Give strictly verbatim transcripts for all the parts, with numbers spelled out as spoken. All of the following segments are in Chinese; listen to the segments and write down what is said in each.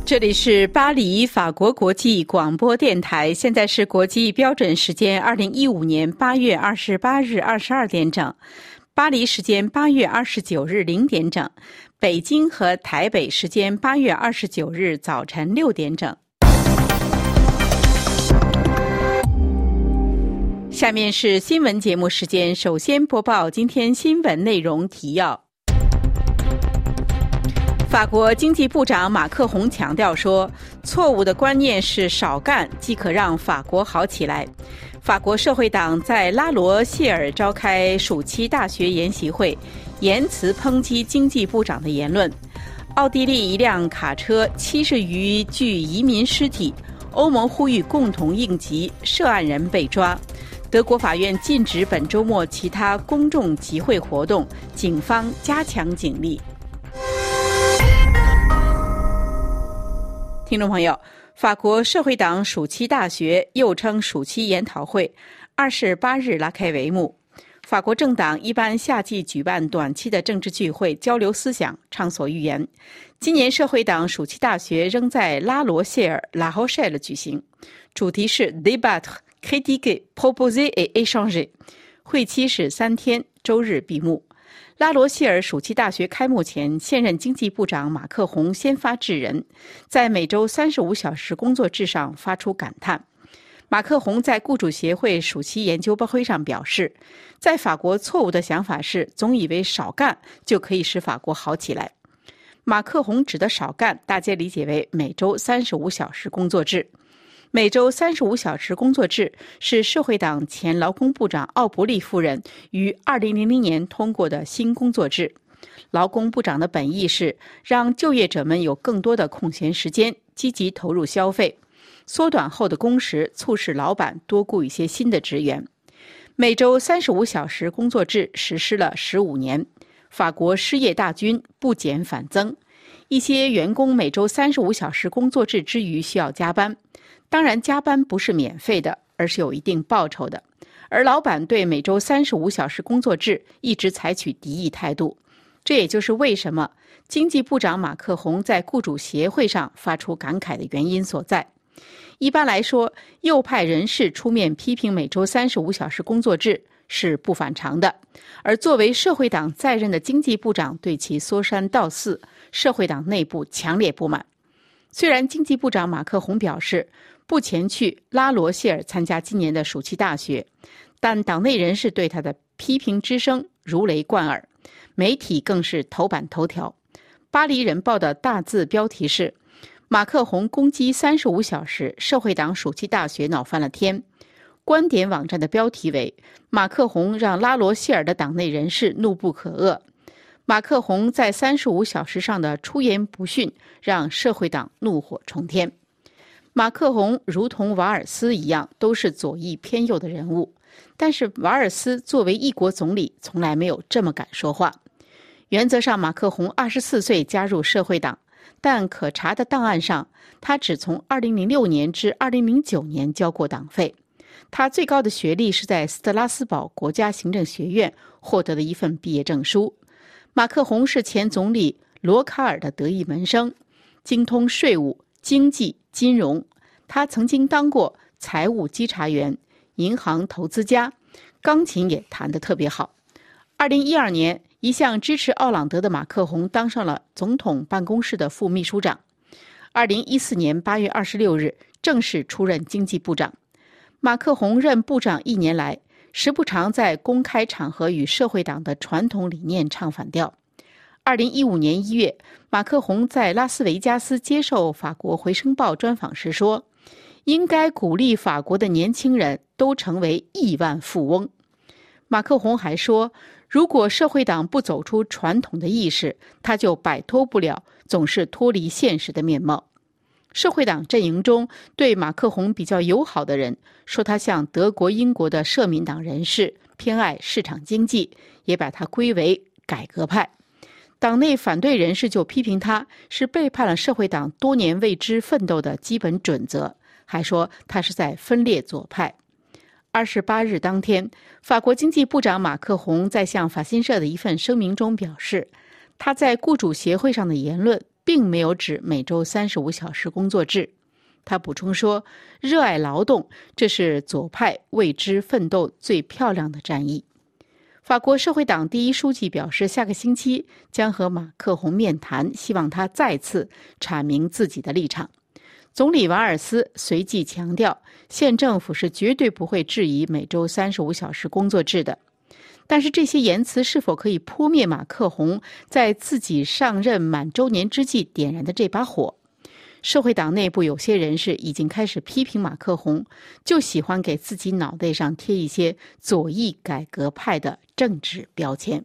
这里是巴黎法国国际广播电台，现在是国际标准时间二零一五年八月二十八日二十二点整，巴黎时间八月二十九日零点整，北京和台北时间八月二十九日早晨六点整。下面是新闻节目时间，首先播报今天新闻内容提要。法国经济部长马克宏强调说，错误的观念是少干即可让法国好起来。法国社会党在拉罗谢尔召开暑期大学研习会，言辞抨击经济部长的言论。奥地利一辆卡车七十余具移民尸体，欧盟呼吁共同应急，涉案人被抓。德国法院禁止本周末其他公众集会活动，警方加强警力。听众朋友，法国社会党暑期大学又称暑期研讨会二十八日拉开帷幕。法国政党一般夏季举办短期的政治聚会，交流思想，畅所欲言。今年社会党暑期大学仍在拉罗谢尔 La Rochelle 举行，主题是 Débattre, critiquer, proposer et échanger。 会期是三天，周日闭幕。拉罗谢尔暑期大学开幕前，现任经济部长马克宏先发制人，在每周三十五小时工作制上发出感叹。马克宏在雇主协会暑期研究会上表示，在法国错误的想法是总以为少干就可以使法国好起来。马克宏指的少干，大家理解为每周三十五小时工作制。每周三十五小时工作制是社会党前劳工部长奥伯利夫人于二零零零年通过的新工作制。劳工部长的本意是让就业者们有更多的空闲时间，积极投入消费。缩短后的工时促使老板多雇一些新的职员。每周三十五小时工作制实施了十五年，法国失业大军不减反增。一些员工每周三十五小时工作制之余需要加班，当然加班不是免费的，而是有一定报酬的。而老板对每周三十五小时工作制一直采取敌意态度，这也就是为什么经济部长马克宏在雇主协会上发出感慨的原因所在。一般来说，右派人士出面批评每周三十五小时工作制是不反常的，而作为社会党在任的经济部长对其说三道四，社会党内部强烈不满。虽然经济部长马克宏表示不前去拉罗谢尔参加今年的暑期大学，但党内人士对他的批评之声如雷贯耳，媒体更是头版头条。巴黎人报的大字标题是马克宏攻击三十五小时，社会党暑期大学闹翻了天。观点网站的标题为马克宏让拉罗谢尔的党内人士怒不可遏。马克宏在三十五小时上的出言不逊，让社会党怒火冲天。马克宏如同瓦尔斯一样，都是左翼偏右的人物，但是瓦尔斯作为一国总理，从来没有这么敢说话。原则上，马克宏二十四岁加入社会党，但可查的档案上，他只从二零零六年至二零零九年交过党费。他最高的学历是在斯特拉斯堡国家行政学院获得的一份毕业证书。马克宏是前总理罗卡尔的得意门生，精通税务、经济、金融。他曾经当过财务稽查员、银行投资家，钢琴也弹得特别好。二零一二年，一向支持奥朗德的马克宏当上了总统办公室的副秘书长。二零一四年八月二十六日，正式出任经济部长。马克宏任部长一年来，时不常在公开场合与社会党的传统理念唱反调。二零一五年一月，马克宏在拉斯维加斯接受法国《回声报》专访时说，应该鼓励法国的年轻人都成为亿万富翁。马克宏还说，如果社会党不走出传统的意识，他就摆脱不了总是脱离现实的面貌。社会党阵营中对马克宏比较友好的人说，他像德国、英国的社民党人士，偏爱市场经济，也把他归为改革派。党内反对人士就批评他是背叛了社会党多年为之奋斗的基本准则，还说他是在分裂左派。二十八日当天，法国经济部长马克宏在向法新社的一份声明中表示，他在雇主协会上的言论并没有指每周三十五小时工作制。他补充说，热爱劳动，这是左派为之奋斗最漂亮的战役。法国社会党第一书记表示，下个星期将和马克宏面谈，希望他再次阐明自己的立场。总理瓦尔斯随即强调，县政府是绝对不会质疑每周三十五小时工作制的。但是这些言辞是否可以扑灭马克宏在自己上任满周年之际点燃的这把火？社会党内部有些人士已经开始批评马克宏，就喜欢给自己脑袋上贴一些左翼改革派的政治标签。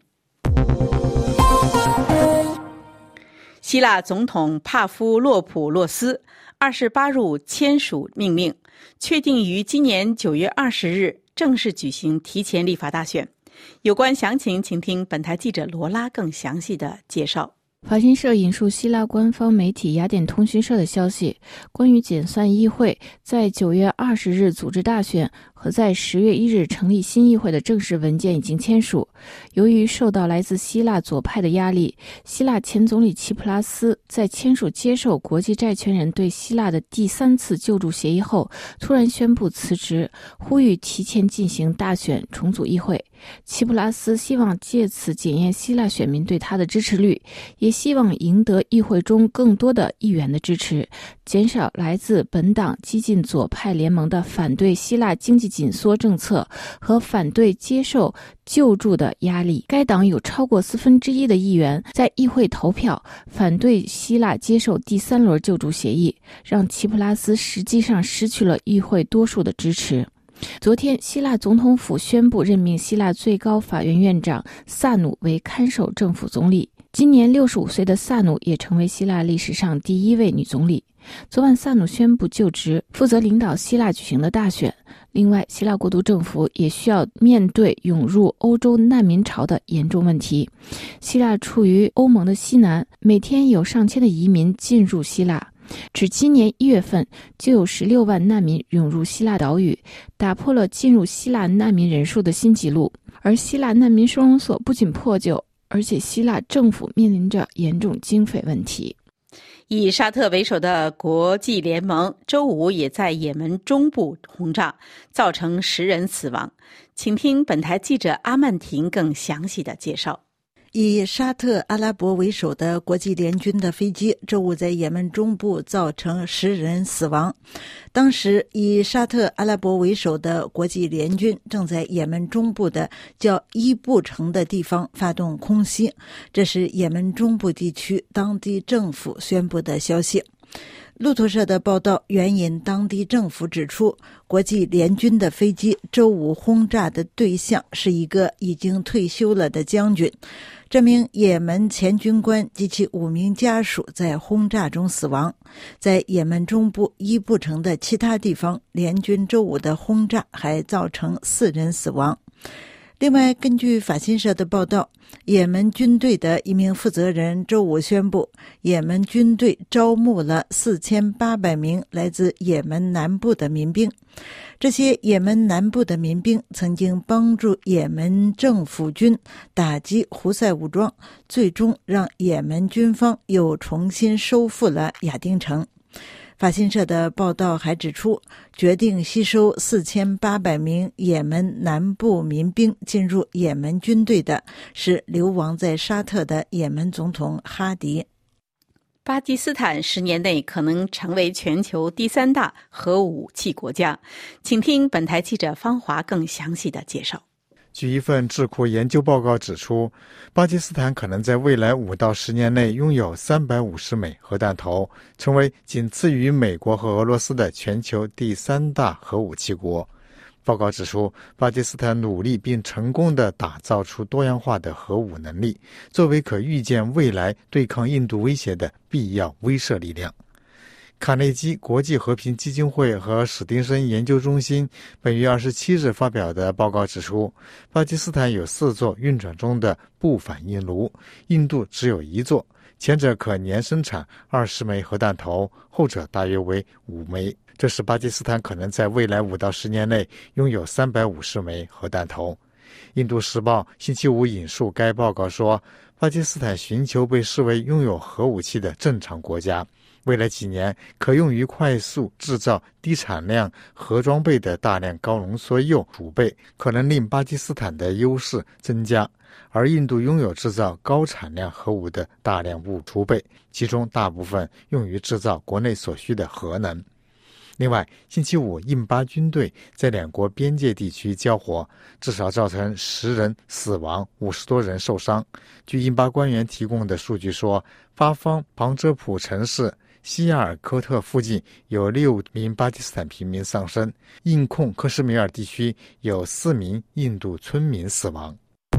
希腊总统帕夫洛普洛斯二十八日签署命令，确定于今年九月二十日正式举行提前立法大选。有关详情，请听本台记者罗拉更详细的介绍。 法新社引述希腊官方媒体雅典通讯社的消息，关于解散议会在九月二十日组织大选和在十月一日成立新议会的正式文件已经签署。由于受到来自希腊左派的压力，希腊前总理齐普拉斯在签署接受国际债权人对希腊的第三次救助协议后，突然宣布辞职，呼吁提前进行大选重组议会。齐普拉斯希望借此检验希腊选民对他的支持率，也希望赢得议会中更多的议员的支持，减少来自本党激进左派联盟的反对希腊经济紧缩政策和反对接受救助的压力。该党有超过四分之一的议员在议会投票反对希腊接受第三轮救助协议，让齐普拉斯实际上失去了议会多数的支持。昨天，希腊总统府宣布任命希腊最高法院院长萨努为看守政府总理。今年六十五岁的萨努也成为希腊历史上第一位女总理。昨晚，萨努宣布就职，负责领导希腊举行的大选。另外，希腊国度政府也需要面对涌入欧洲难民潮的严重问题。希腊处于欧盟的西南，每天有上千的移民进入希腊。只今年一月份就有十六万难民涌入希腊岛屿，打破了进入希腊难民人数的新纪录。而希腊难民收容所不仅破旧，而且希腊政府面临着严重经费问题。 以沙特为首的国际联盟周五也在也门中部轰炸，造成十人死亡。请听本台记者阿曼婷更详细的介绍。 以沙特阿拉伯为首的国际联军的飞机周五在也门中部造成十人死亡。当时以沙特阿拉伯为首的国际联军正在也门中部的叫伊布城的地方发动空袭，这是也门中部地区当地政府宣布的消息。路透社的报道援引当地政府指出，国际联军的飞机周五轰炸的对象是一个已经退休了的将军。这名也门前军官及其五名家属在轰炸中死亡。在也门中部伊布城的其他地方，联军周五的轰炸还造成四人死亡。另外，根据法新社的报道，也门军队的一名负责人周五宣布，也门军队招募了四千八百名来自也门南部的民兵。这些也门南部的民兵曾经帮助也门政府军打击胡塞武装，最终让也门军方又重新收复了亚丁城。法新社的报道还指出，决定吸收四千八百名也门南部民兵进入也门军队的是流亡在沙特的也门总统哈迪。 巴基斯坦十年内可能成为全球第三大核武器国家。请听本台记者方华更详细的介绍。 据一份智库研究报告指出，巴基斯坦可能在未来五到十年内拥有三百五十枚核弹头，成为仅次于美国和俄罗斯的全球第三大核武器国。报告指出，巴基斯坦努力并成功地打造出多样化的核武能力，作为可预见未来对抗印度威胁的必要威慑力量。卡内基国际和平基金会和史丁森研究中心本月二十七日发表的报告指出，巴基斯坦有四座运转中的不反应炉，印度只有一座，前者可年生产二十枚核弹头，后者大约为五枚。这使巴基斯坦可能在未来五到十年内拥有三百五十枚核弹头。 印度时报星期五引述该报告说，巴基斯坦寻求被视为拥有核武器的正常国家，未来几年可用于快速制造低产量核装备的大量高浓缩铀储备，可能令巴基斯坦的优势增加。而印度拥有制造高产量核武的大量物储备，其中大部分用于制造国内所需的核能。另外，星期五印巴军队在两国边界地区交火，至少造成十人死亡，五十多人受伤。据印巴官员提供的数据说，巴方旁遮普城市西亚尔科特附近有六名巴基斯坦平民丧生，印控克什米尔地区有四名印度村民死亡。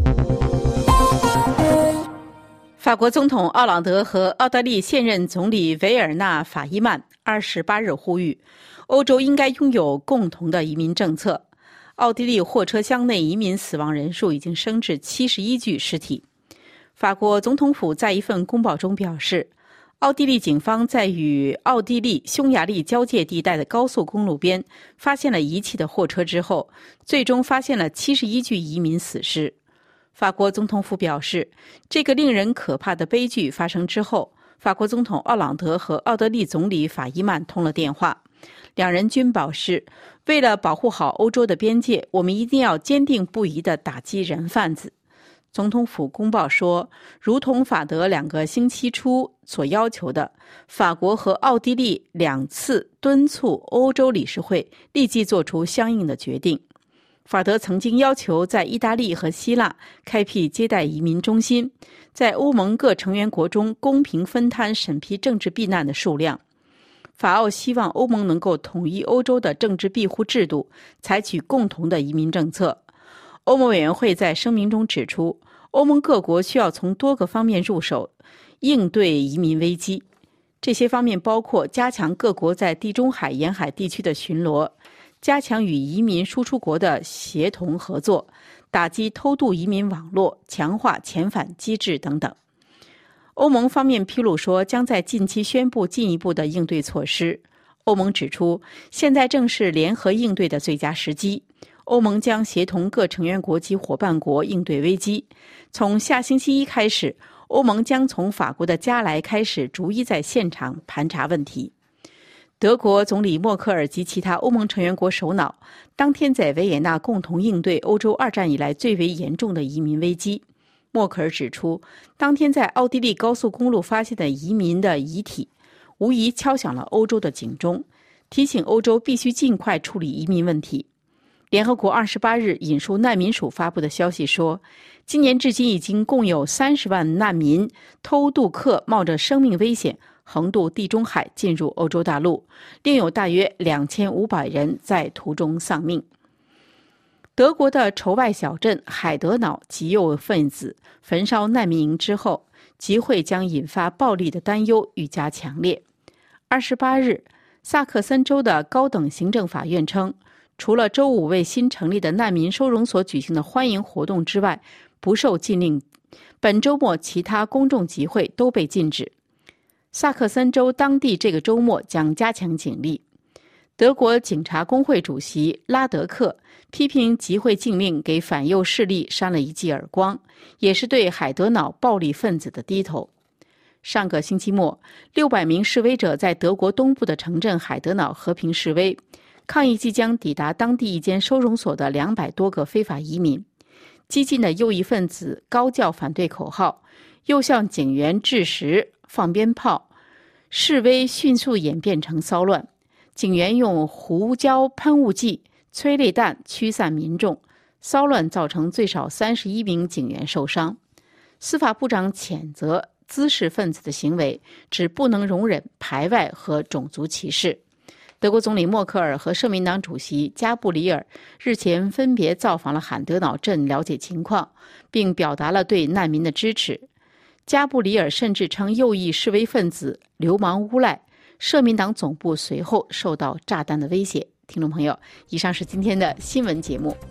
法国总统奥朗德和奥地利现任总理维尔纳·法伊曼二十八日呼吁，欧洲应该拥有共同的移民政策。奥地利货车厢内移民死亡人数已经升至七十一具尸体。法国总统府在一份公报中表示，奥地利警方在与奥地利匈牙利交界地带的高速公路边发现了遗弃的货车之后，最终发现了七十一具移民死尸。法国总统府表示，这个令人可怕的悲剧发生之后，法国总统奥朗德和奥地利总理法伊曼通了电话，两人均表示，为了保护好欧洲的边界，我们一定要坚定不移地打击人贩子。总统府公报说，如同法德两个星期初所要求的，法国和奥地利两次敦促欧洲理事会立即做出相应的决定。法德曾经要求在意大利和希腊开辟接待移民中心，在欧盟各成员国中公平分摊审批政治避难的数量。法澳希望欧盟能够统一欧洲的政治庇护制度，采取共同的移民政策。欧盟委员会在声明中指出，欧盟各国需要从多个方面入手，应对移民危机。这些方面包括加强各国在地中海沿海地区的巡逻，加强与移民输出国的协同合作，打击偷渡移民网络，强化遣返机制等等。欧盟方面披露说，将在近期宣布进一步的应对措施。欧盟指出，现在正是联合应对的最佳时机。欧盟将协同各成员国及伙伴国应对危机。从下星期一开始，欧盟将从法国的加莱开始逐一在现场盘查问题。德国总理默克尔及其他欧盟成员国首脑当天在维也纳共同应对欧洲二战以来最为严重的移民危机。默克尔指出，当天在奥地利高速公路发现的移民的遗体，无疑敲响了欧洲的警钟，提醒欧洲必须尽快处理移民问题。联合国二十八日引述难民署发布的消息说，今年至今已经共有三十万难民偷渡客冒着生命危险横渡地中海进入欧洲大陆，另有大约两千五百人在途中丧命。德国的仇外小镇海德瑙极右分子焚烧难民营之后，集会将引发暴力的担忧愈加强烈。二十八日，萨克森州的高等行政法院称，除了周五为新成立的难民收容所举行的欢迎活动之外，不受禁令。本周末其他公众集会都被禁止。萨克森州当地这个周末将加强警力。德国警察工会主席拉德克批评集会禁令给反右势力扇了一记耳光，也是对海德瑙暴力分子的低头。上个星期末，六百名示威者在德国东部的城镇海德瑙和平示威，抗议即将抵达当地一间收容所的两百多个非法移民。激进的右翼分子高叫反对口号，又向警员掷石、放鞭炮，示威迅速演变成骚乱。警员用胡椒喷雾剂、催泪弹驱散民众，骚乱造成最少三十一名警员受伤。司法部长谴责滋事分子的行为，指不能容忍排外和种族歧视。德国总理默克尔和社民党主席加布里尔日前分别造访了海德瑙镇了解情况，并表达了对难民的支持。加布里尔甚至称右翼示威分子流氓诬赖，社民党总部随后受到炸弹的威胁。听众朋友，以上是今天的新闻节目。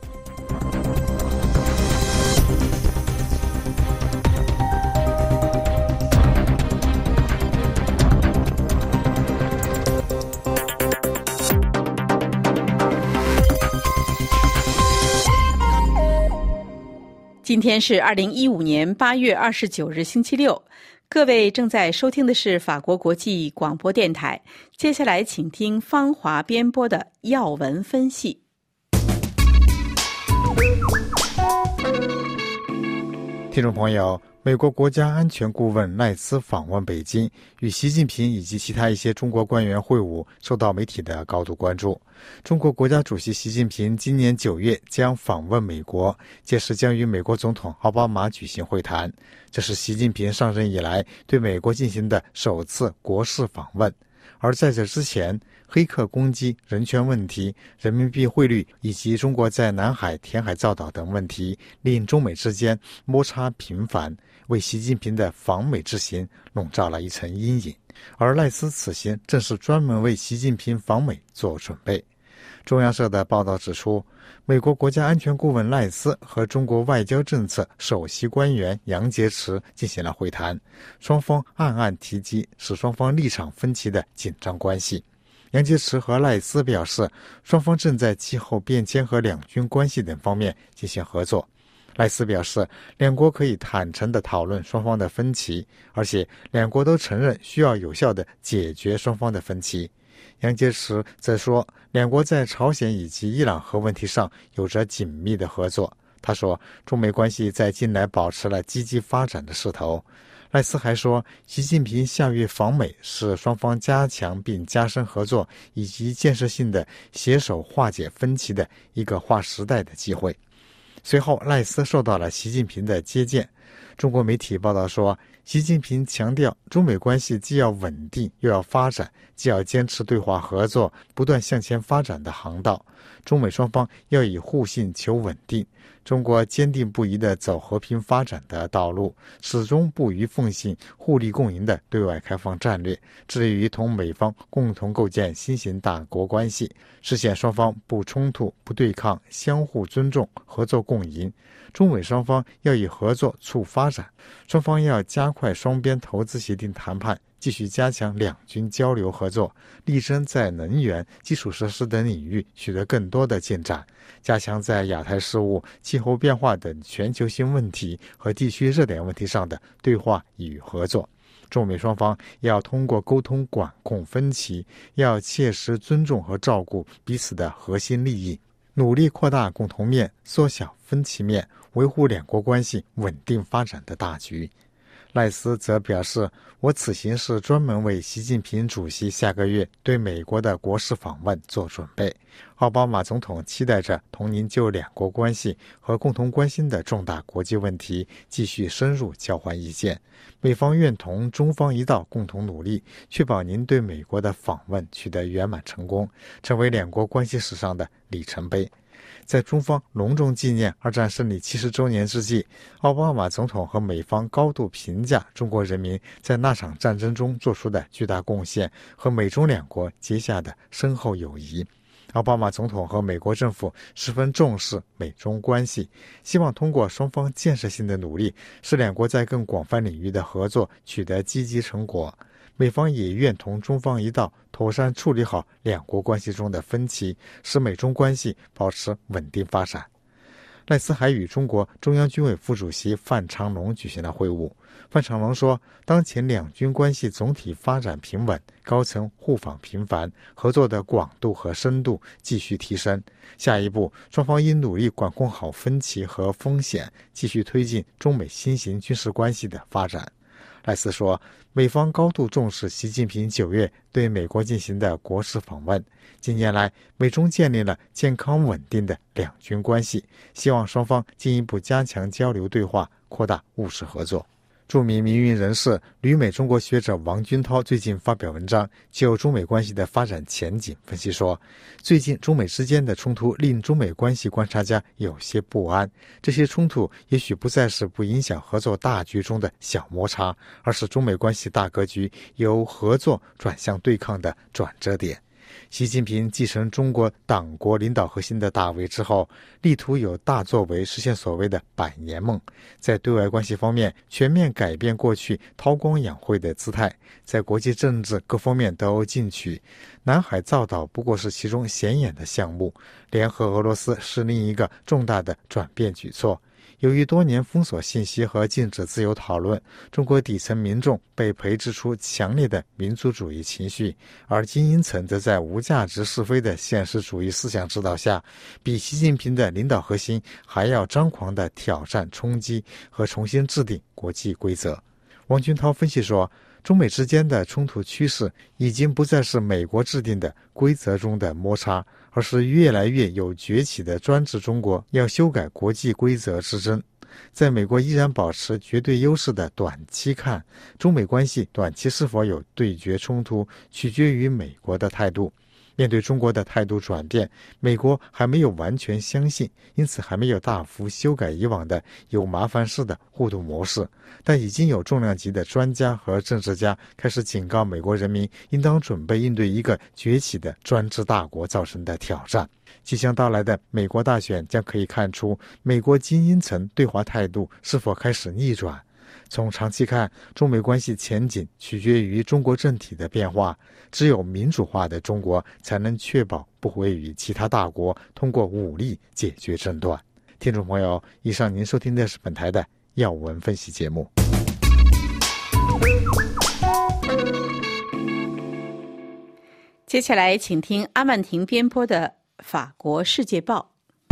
今天是二零一五年八月二十九日星期六，各位正在收听的是法国国际广播电台。接下来请听方华编播的要闻分析。 听众朋友，美国国家安全顾问赖斯访问北京，与习近平以及其他一些中国官员会晤，受到媒体的高度关注。中国国家主席习近平今年九月将访问美国，届时将与美国总统奥巴马举行会谈，这是习近平上任以来对美国进行的首次国事访问。而在这之前，黑客攻击、人权问题、人民币汇率以及中国在南海填海造岛等问题，令中美之间摩擦频繁，为习近平的访美之行笼罩了一层阴影。而赖斯此行正是专门为习近平访美做准备。中央社的报道指出，美国国家安全顾问赖斯和中国外交政策首席官员杨洁篪进行了会谈，双方暗暗提及使双方立场分歧的紧张关系。杨洁篪和赖斯表示，双方正在气候变迁和两军关系等方面进行合作。赖斯表示，两国可以坦诚地讨论双方的分歧，而且两国都承认需要有效地解决双方的分歧。杨洁篪则说，两国在朝鲜以及伊朗核问题上有着紧密的合作。他说，中美关系在近来保持了积极发展的势头。赖斯还说，习近平下月访美是双方加强并加深合作以及建设性的携手化解分歧的一个划时代的机会。随后，赖斯受到了习近平的接见。中国媒体报道说，习近平强调，中美关系既要稳定又要发展，既要坚持对话合作不断向前发展的航道。中美双方要以互信求稳定，中国坚定不移地走和平发展的道路，始终不渝奉行互利共赢的对外开放战略，致力于同美方共同构建新型大国关系，实现双方不冲突、不对抗、相互尊重、合作共赢。中美双方要以合作促发展，双方要加快双边投资协定谈判，继续加强两军交流合作，力争在能源、基础设施等领域取得更多的进展，加强在亚太事务、气候变化等全球性问题和地区热点问题上的对话与合作。中美双方要通过沟通管控分歧，要切实尊重和照顾彼此的核心利益，努力扩大共同面，缩小分歧面，维护两国关系稳定发展的大局。赖斯则表示，我此行是专门为习近平主席下个月对美国的国事访问做准备。奥巴马总统期待着同您就两国关系和共同关心的重大国际问题继续深入交换意见。美方愿同中方一道共同努力，确保您对美国的访问取得圆满成功，成为两国关系史上的里程碑。在中方隆重纪念二战胜利七十周年之际，奥巴马总统和美方高度评价中国人民在那场战争中做出的巨大贡献和美中两国结下的深厚友谊。奥巴马总统和美国政府十分重视美中关系，希望通过双方建设性的努力，使两国在更广泛领域的合作取得积极成果。美方也愿同中方一道妥善处理好两国关系中的分歧，使美中关系保持稳定发展。赖斯还与中国中央军委副主席范长龙举行了会晤。范长龙说，当前两军关系总体发展平稳，高层互访频繁，合作的广度和深度继续提升。下一步，双方应努力管控好分歧和风险，继续推进中美新型军事关系的发展。赖斯说，美方高度重视习近平九月对美国进行的国事访问。近年来，美中建立了健康稳定的两军关系，希望双方进一步加强交流对话，扩大务实合作。著名民运人士、旅美中国学者王军涛最近发表文章，就中美关系的发展前景分析说，最近中美之间的冲突令中美关系观察家有些不安，这些冲突也许不再是不影响合作大局中的小摩擦，而是中美关系大格局由合作转向对抗的转折点。习近平继承中国党国领导核心的大位之后，力图有大作为实现所谓的百年梦，在对外关系方面全面改变过去韬光养晦的姿态，在国际政治各方面都进取。南海造岛不过是其中显眼的项目，联合俄罗斯是另一个重大的转变举措。 由于多年封锁信息和禁止自由讨论，中国底层民众被培植出强烈的民族主义情绪，而精英层则在无价值是非的现实主义思想指导下，比习近平的领导核心还要张狂地挑战、冲击和重新制定国际规则。王军涛分析说，中美之间的冲突趋势已经不再是美国制定的规则中的摩擦，而是越来越有崛起的专制中国要修改国际规则之争。在美国依然保持绝对优势的短期看，中美关系短期是否有对决冲突，取决于美国的态度。面对中国的态度转变，美国还没有完全相信，因此还没有大幅修改以往的有麻烦事的互动模式，但已经有重量级的专家和政治家开始警告美国人民应当准备应对一个崛起的专制大国造成的挑战。即将到来的美国大选将可以看出美国精英层对华态度是否开始逆转。从长期看，中美关系前景取决于中国政体的变化，只有民主化的中国才能确保不会与其他大国通过武力解决争端。听众朋友，以上您收听的是本台的要闻分析节目。 接下来请听阿曼婷编播的《法国世界报》。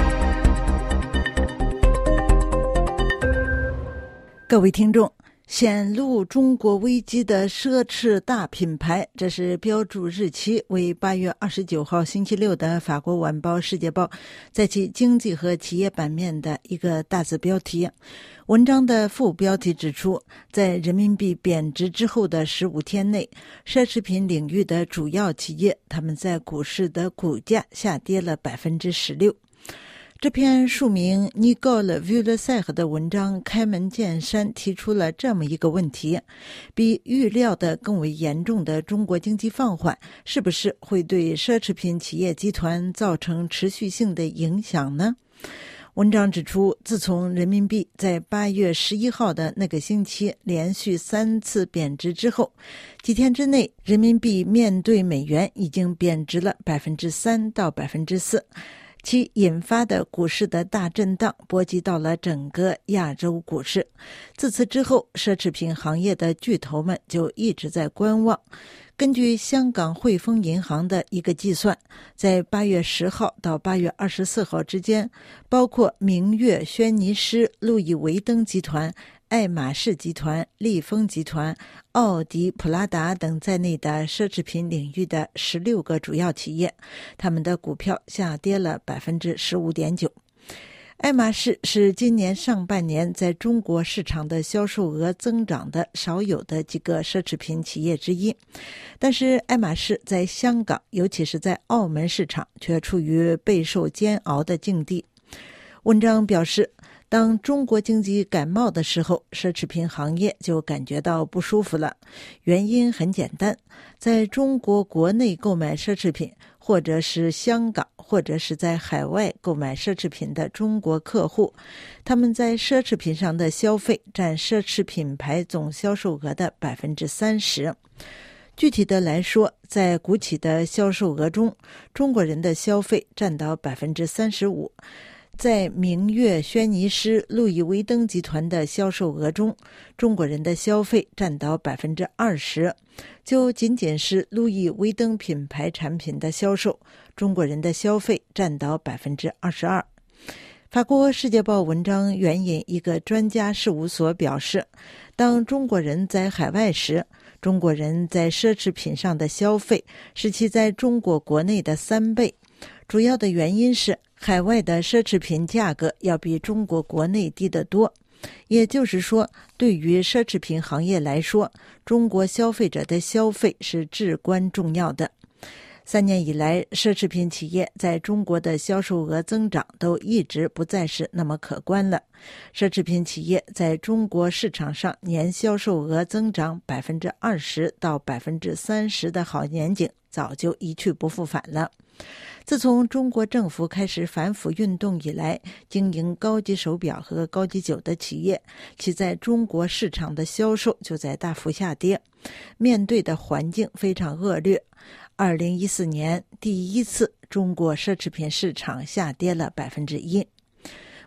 各位听众，显露中国危机的奢侈大品牌，这是标注日期为八月二十九号星期六的法国晚报《世界报》在其经济和企业版面的一个大字标题。文章的副标题指出，在人民币贬值之后的十五天内，奢侈品领域的主要企业，他们在股市的股价下跌了 百分之十六。这篇署名尼高勒·维勒塞赫的文章开门见山提出了这么一个问题：比预料的更为严重的中国经济放缓，是不是会对奢侈品企业集团造成持续性的影响呢？文章指出，自从人民币在八月十一号的那个星期连续三次贬值之后，几天之内，人民币面对美元已经贬值了 百分之三 到 百分之四。其引发的股市的大震荡波及到了整个亚洲股市。自此之后，奢侈品行业的巨头们就一直在观望。根据香港汇丰银行的一个计算，在八月十号到八月二十四号之间，包括明月、轩尼诗、路易威登集团、爱马仕集团、利丰集团、奥迪、普拉达等在内的奢侈品领域的十六个主要企业，他们的股票下跌了 百分之十五点九。爱马仕是今年上半年在中国市场的销售额增长的少有的几个奢侈品企业之一，但是爱马仕在香港，尤其是在澳门市场却处于备受煎熬的境地。文章表示，当中国经济感冒的时候，奢侈品行业就感觉到不舒服了。原因很简单，在中国国内购买奢侈品，或者是香港，或者是在海外购买奢侈品的中国客户，他们在奢侈品上的消费占奢侈品牌总销售额的 百分之三十。具体的来说，在股企的销售额中，中国人的消费占到 百分之三十五。在明月、轩尼诗、路易威登集团的销售额中，中国人的消费占到 百分之二十。就仅仅是路易威登品牌产品的销售，中国人的消费占到 百分之二十二。法国《世界报》文章援引一个专家事务所表示，当中国人在海外时，中国人在奢侈品上的消费是其在中国国内的三倍。主要的原因是海外的奢侈品价格要比中国国内低得多。也就是说，对于奢侈品行业来说，中国消费者的消费是至关重要的。三年以来，奢侈品企业在中国的销售额增长都一直不再是那么可观了。奢侈品企业在中国市场上年销售额增长 百分之二十 到 百分之三十 的好年景早就一去不复返了。自从中国政府开始反腐运动以来，经营高级手表和高级酒的企业，其在中国市场的销售就在大幅下跌，面对的环境非常恶劣。二零一四年第一次中国奢侈品市场下跌了 百分之一。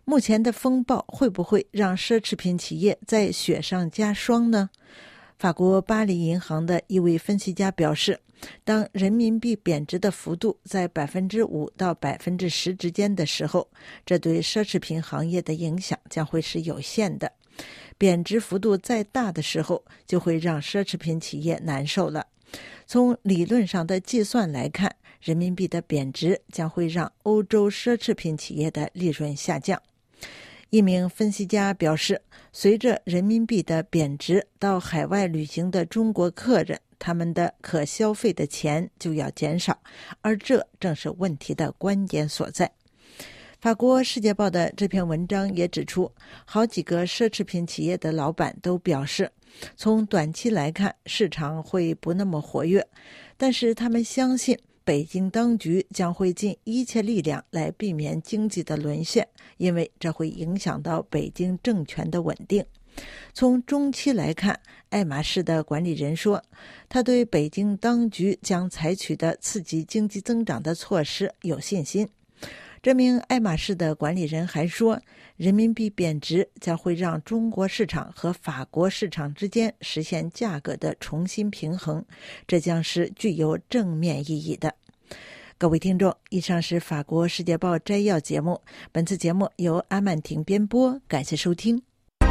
目前的风暴会不会让奢侈品企业在雪上加霜呢？法国巴黎银行的一位分析家表示，当人民币贬值的幅度在百分之五到百分之十之间的时候，这对奢侈品行业的影响将会是有限的。贬值幅度再大的时候，就会让奢侈品企业难受了。从理论上的计算来看，人民币的贬值将会让欧洲奢侈品企业的利润下降。一名分析家表示，随着人民币的贬值，到海外旅行的中国客人，他们的可消费的钱就要减少，而这正是问题的关键所在。法国《世界报》的这篇文章也指出，好几个奢侈品企业的老板都表示，从短期来看，市场会不那么活跃，但是他们相信北京当局将会尽一切力量来避免经济的沦陷，因为这会影响到北京政权的稳定。从中期来看，爱马仕的管理人说，他对北京当局将采取的刺激经济增长的措施有信心。这名爱马仕的管理人还说，人民币贬值将会让中国市场和法国市场之间实现价格的重新平衡，这将是具有正面意义的。各位听众，以上是法国世界报摘要节目，本次节目由阿曼婷编播，感谢收听。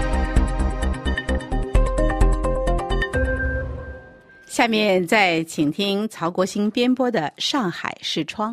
下面再请听曹国兴编播的《上海视窗》。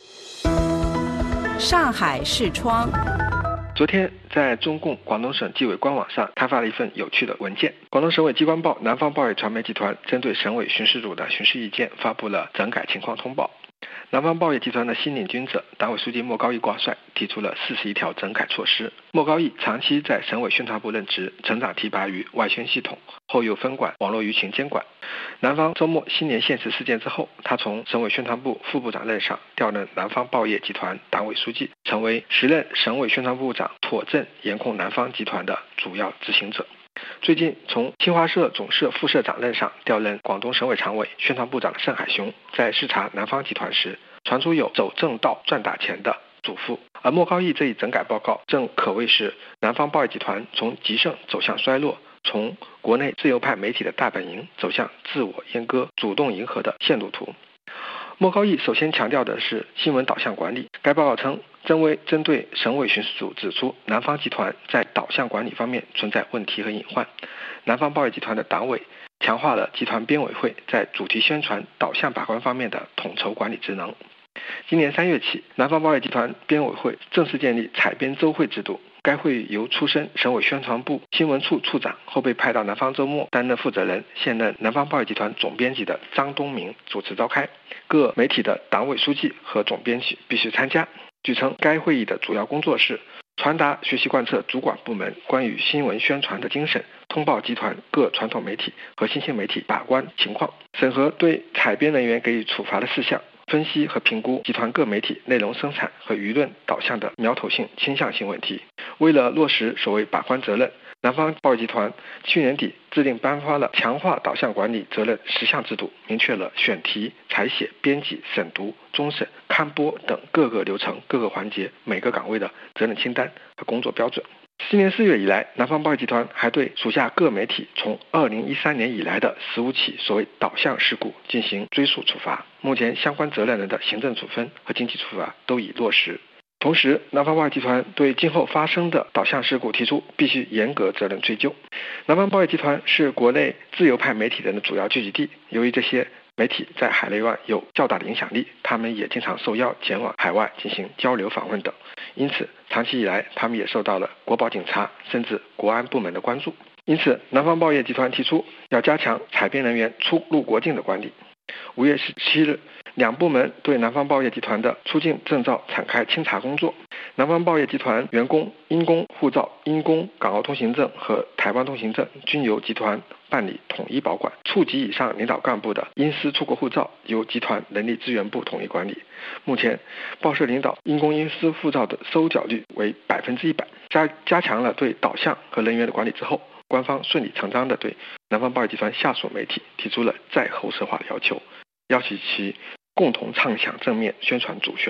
上海视窗。 昨天在中共广东省纪委官网上刊发了一份有趣的文件。广东省委机关报南方报业传媒集团针对省委巡视组的巡视意见发布了整改情况通报。南方报业集团的新领军者党委书记莫高义挂帅，提出了四十一条整改措施。莫高义长期在省委宣传部任职，成长提拔于外宣系统，后又分管网络舆情监管。南方周末新年限时事件之后，他从省委宣传部副部长任上调任南方报业集团党委书记，成为时任省委宣传部长，妥正严控南方集团的主要执行者。最近从新华社总社副社长任上调任广东省委常委宣传部长的盛海雄，在视察南方集团时传出有走正道赚大钱的嘱咐。而莫高义这一整改报告正可谓是南方报业集团从极盛走向衰落，从国内自由派媒体的大本营走向自我阉割、主动迎合的线路图。莫高义首先强调的是新闻导向管理。该报告称，曾为针对省委巡视组指出，南方集团在导向管理方面存在问题和隐患。南方报业集团的党委强化了集团编委会在主题宣传、导向把关方面的统筹管理职能。今年三月起，南方报业集团编委会正式建立采编周会制度。该会议由出身省委宣传部新闻处处长，后被派到南方周末担任负责人，现任南方报业集团总编辑的张东明主持召开。各媒体的党委书记和总编辑必须参加。据称，该会议的主要工作是传达学习贯彻主管部门关于新闻宣传的精神，通报集团各传统媒体和新兴媒体把关情况，审核对采编人员给予处罚的事项，分析和评估集团各媒体内容生产和舆论导向的苗头性、倾向性问题。为了落实所谓把关责任，南方报业集团去年底制定颁发了强化导向管理责任十项制度，明确了选题、采写、编辑、审读、终审、刊播等各个流程、各个环节、每个岗位的责任清单和工作标准。今年四月以来，南方报业集团还对属下各媒体从二零一三年以来的十五起所谓导向事故进行追诉处罚，目前相关责任人的行政处分和经济处罚都已落实。同时，南方报业集团对今后发生的导向事故提出必须严格责任追究。南方报业集团是国内自由派媒体人的主要聚集地，由于这些媒体在海内外有较大的影响力，他们也经常受邀前往海外进行交流访问等，因此长期以来他们也受到了国保警察甚至国安部门的关注。因此，南方报业集团提出要加强采编人员出入国境的管理。五月十七日，两部门对南方报业集团的出境证照展开清查工作。南方报业集团员工因公护照、因公港澳通行证和台湾通行证均由集团办理统一保管，处级以上领导干部的因私出国护照由集团人力资源部统一管理。目前，报社领导因公因私护照的收缴率为百分之一百。加加强了对导向和人员的管理之后，官方顺理成章地对南方报业集团下属媒体提出了再后设化的要求，要求其共同唱响正面宣传主旋律。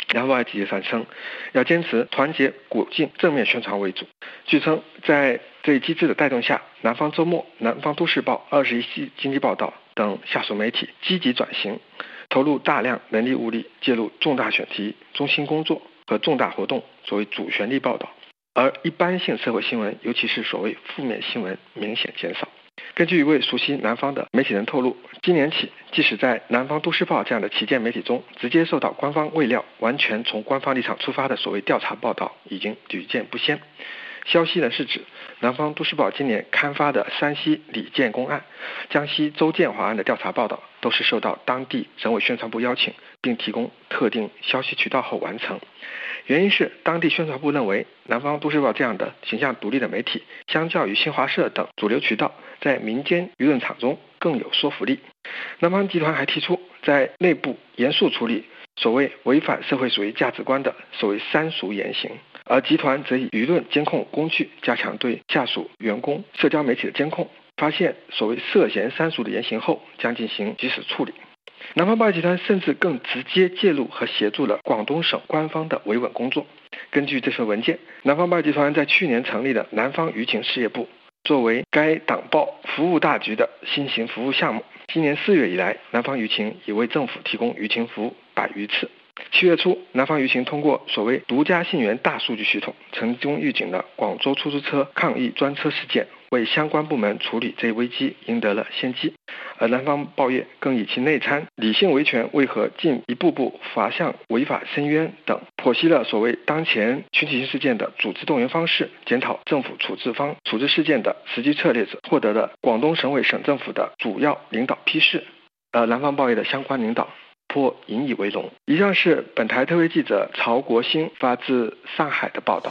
南方报业集团称，要坚持团结鼓劲正面宣传为主。据称，在这一机制的带动下，南方周末、南方都市报、二十一经济报道等下属媒体积极转型，投入大量人力物力，介入重大选题、中心工作和重大活动作为主旋律报道，而一般性社会新闻，尤其是所谓负面新闻明显减少。根据一位熟悉南方的媒体人透露，今年起，即使在南方都市报这样的旗舰媒体中，直接受到官方未料、完全从官方立场出发的所谓调查报道已经屡见不鲜。消息呢是指，南方都市报今年刊发的山西李建功案、江西周建华案的调查报道，都是受到当地省委宣传部邀请，并提供特定消息渠道后完成。原因是当地宣传部认为，南方都市报这样的形象独立的媒体，相较于新华社等主流渠道，在民间舆论场中更有说服力。南方集团还提出，在内部严肃处理所谓违反社会主义价值观的所谓三俗言行，而集团则以舆论监控工具加强对下属员工社交媒体的监控，发现所谓涉嫌三俗的言行后，将进行及时处理。南方报业集团甚至更直接介入和协助了广东省官方的维稳工作。根据这份文件，南方报业集团在去年成立的南方舆情事业部，作为该党报服务大局的新型服务项目。今年四月以来，南方舆情已为政府提供舆情服务百余次。七月初，南方舆情通过所谓独家信源大数据系统，成功预警了广州出租车抗议专车事件，为相关部门处理这一危机赢得了先机。而南方报业更以其内参理性维权为何进一步步滑向违法深渊等，剖析了所谓当前群体性事件的组织动员方式，检讨政府处置方处置事件的实际策略者，获得了广东省委省政府的主要领导批示。而南方报业的相关领导颇引以为荣。以上是本台特约记者曹国兴发自上海的报道。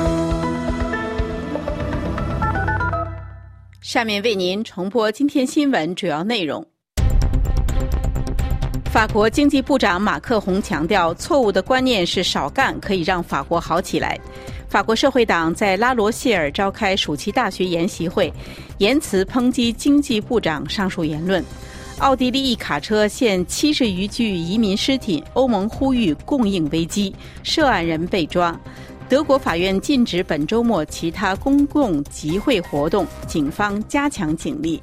下面为您重播今天新闻主要内容。法国经济部长马克宏强调，错误的观念是少干可以让法国好起来。法国社会党在拉罗谢尔召开暑期大学研习会，言辞抨击经济部长上述言论。奥地利一卡车现七十余具移民尸体，欧盟呼吁供应危机，涉案人被抓。德国法院禁止本周末其他公共集会活动，警方加强警力。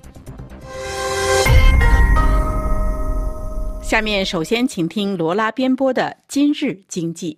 下面首先请听罗拉编播的今日经济。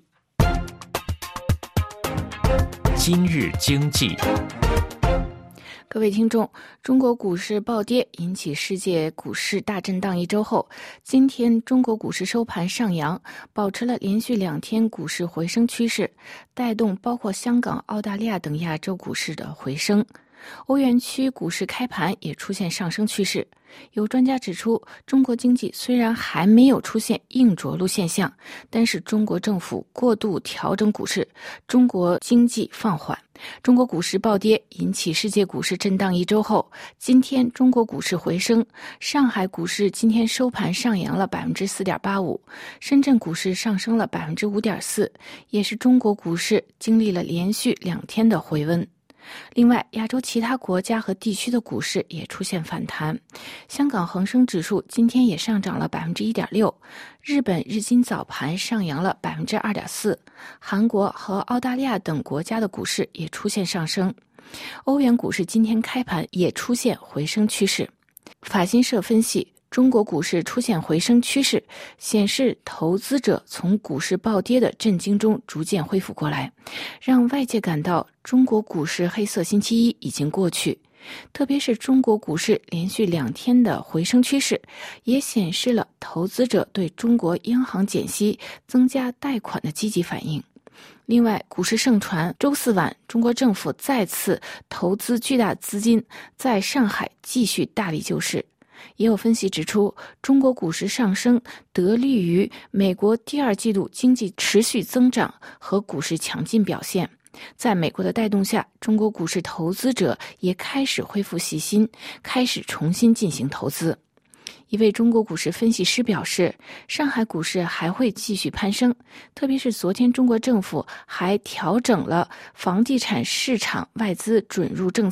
今日经济。 各位听众，中国股市暴跌引起世界股市大震荡一周后，今天中国股市收盘上扬，保持了连续两天股市回升趋势，带动包括香港、澳大利亚等亚洲股市的回升。欧元区股市开盘也出现上升趋势。有专家指出，中国经济虽然还没有出现硬着陆现象，但是中国政府过度调整股市，中国经济放缓。中国股市暴跌引起世界股市震荡一周后，今天中国股市回升，上海股市今天收盘上扬了 百分之四点八五， 深圳股市上升了 百分之五点四， 也是中国股市经历了连续两天的回温。另外，亚洲其他国家和地区的股市也出现反弹。香港恒生指数今天也上涨了 百分之一点六， 日本日经早盘上扬了 百分之二点四， 韩国和澳大利亚等国家的股市也出现上升。欧元股市今天开盘也出现回升趋势。法新社分析，中国股市出现回升趋势，显示投资者从股市暴跌的震惊中逐渐恢复过来，让外界感到中国股市黑色星期一已经过去。特别是中国股市连续两天的回升趋势，也显示了投资者对中国央行减息、增加贷款的积极反应。另外，股市盛传周四晚中国政府再次投资巨大资金在上海继续大力救市。也有分析指出，中国股市上升得力于美国第二季度经济持续增长和股市强劲表现。在美国的带动下，中国股市投资者也开始恢复信心，开始重新进行投资。一位中国股市分析师表示，上海股市还会继续攀升，特别是昨天中国政府还调整了房地产市场外资准入政策，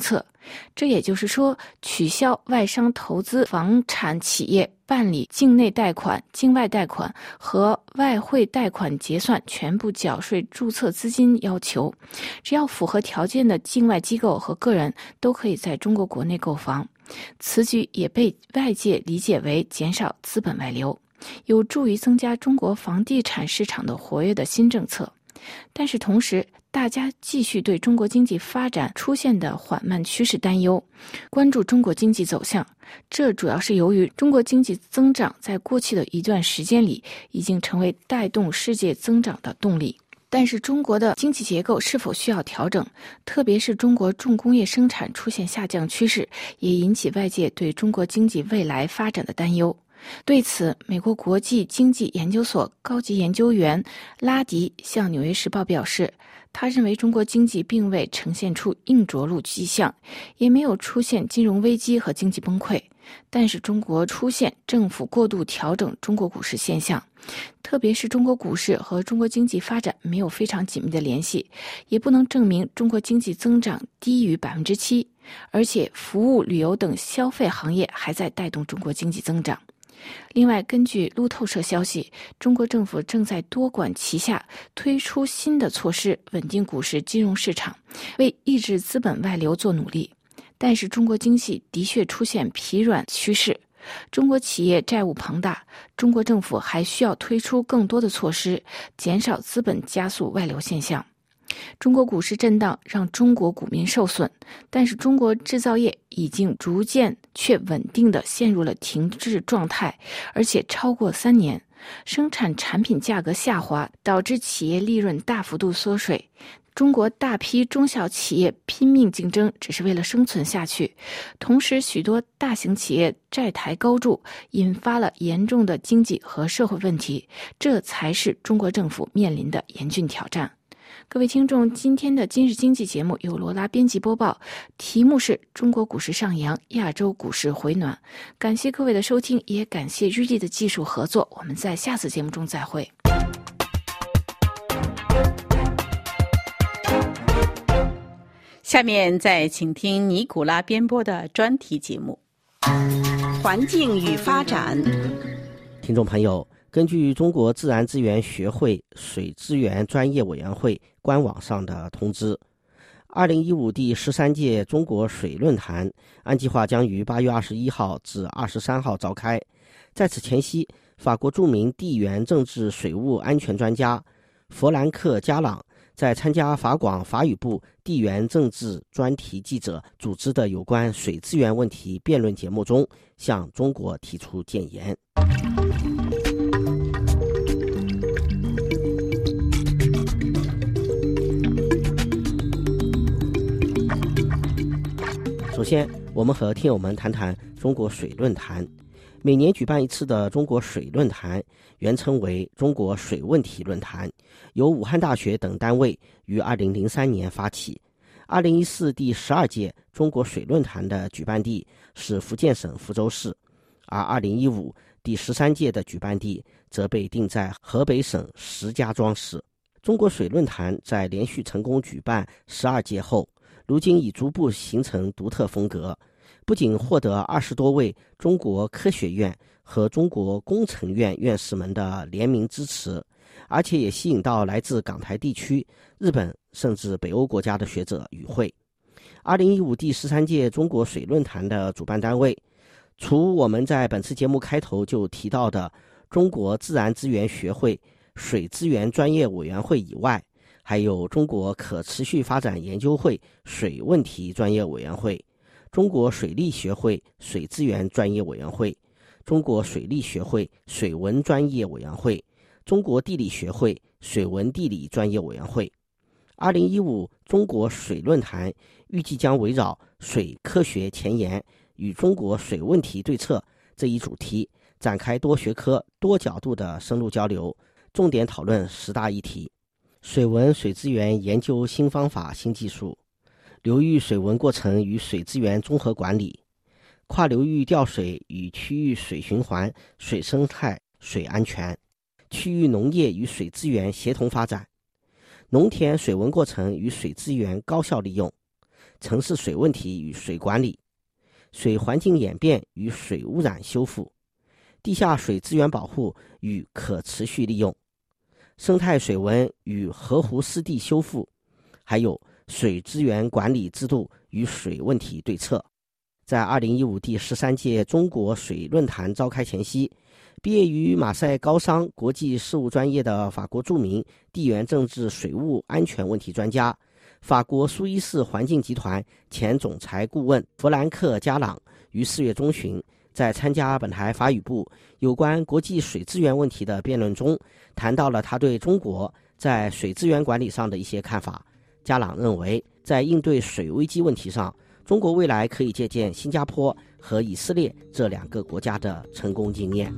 这也就是说，取消外商投资房产企业办理境内贷款、境外贷款和外汇贷款结算全部缴税注册资金要求，只要符合条件的境外机构和个人都可以在中国国内购房。此举也被外界理解为减少资本外流，有助于增加中国房地产市场的活跃的新政策。但是同时，大家继续对中国经济发展出现的缓慢趋势担忧，关注中国经济走向。这主要是由于中国经济增长在过去的一段时间里已经成为带动世界增长的动力。但是中国的经济结构是否需要调整，特别是中国重工业生产出现下降趋势，也引起外界对中国经济未来发展的担忧。对此，美国国际经济研究所高级研究员拉迪向《纽约时报》表示，他认为中国经济并未呈现出硬着陆迹象，也没有出现金融危机和经济崩溃，但是中国出现政府过度调整中国股市现象，特别是中国股市和中国经济发展没有非常紧密的联系，也不能证明中国经济增长低于 百分之七， 而且服务、旅游等消费行业还在带动中国经济增长。另外，根据路透社消息，中国政府正在多管齐下推出新的措施，稳定股市金融市场，为抑制资本外流做努力。但是中国经济的确出现疲软趋势，中国企业债务庞大，中国政府还需要推出更多的措施，减少资本加速外流现象。中国股市震荡让中国股民受损，但是中国制造业已经逐渐却稳定地陷入了停滞状态，而且超过三年。生产产品价格下滑，导致企业利润大幅度缩水。中国大批中小企业拼命竞争，只是为了生存下去。同时，许多大型企业债台高筑，引发了严重的经济和社会问题，这才是中国政府面临的严峻挑战。各位听众，今天的今日经济节目由罗拉编辑播报，题目是中国股市上扬，亚洲股市回暖。感谢各位的收听，也感谢日历的技术合作，我们在下次节目中再会。 下面再请听尼古拉编播的专题节目《环境与发展》。 听众朋友，根据中国自然资源学会水资源专业委员会官网上的通知，二零一五第十三届中国水论坛按计划将于八月二十一号至二十三号召开。在此前夕，法国著名地缘政治水务安全专家弗兰克·加朗在参加法广法语部地缘政治专题记者组织的有关水资源问题辩论节目中，向中国提出谏言。首先，我们和听友们谈谈中国水论坛。每年举办一次的中国水论坛，原称为中国水问题论坛，由武汉大学等单位于二零零三年发起。二零一四第十二届中国水论坛的举办地是福建省福州市，而二零一五第十三届的举办地则被定在河北省石家庄市。中国水论坛在连续成功举办十二届后，如今已逐步形成独特风格，不仅获得二十多位中国科学院和中国工程院院士们的联名支持，而且也吸引到来自港台地区、日本甚至北欧国家的学者与会。二零一五第十三届中国水论坛的主办单位，除我们在本次节目开头就提到的中国自然资源学会水资源专业委员会以外，还有中国可持续发展研究会水问题专业委员会、中国水利学会水资源专业委员会、中国水利学会水文专业委员会、中国地理学会水文地理专业委员会。二零一五中国水论坛预计将围绕水科学前沿与中国水问题对策这一主题，展开多学科多角度的深入交流，重点讨论十大议题：水文水资源研究新方法新技术，流域水文过程与水资源综合管理，跨流域调水与区域水循环、水生态、水安全，区域农业与水资源协同发展，农田水文过程与水资源高效利用， 城市水问题与水管理、水环境演变与水污染修复、地下水资源保护与可持续利用、生态水文与河湖湿地修复，还有水资源管理制度与水问题对策。在二零一五第十三届中国水论坛召开前夕，毕业于马赛高商国际事务专业的法国著名地缘政治水务安全问题专家、法国苏伊士环境集团前总裁顾问弗兰克·加朗于四月中旬在参加本台法语部有关国际水资源问题的辩论中，谈到了他对中国在水资源管理上的一些看法。加朗认为，在应对水危机问题上，中国未来可以借鉴新加坡和以色列这两个国家的成功经验。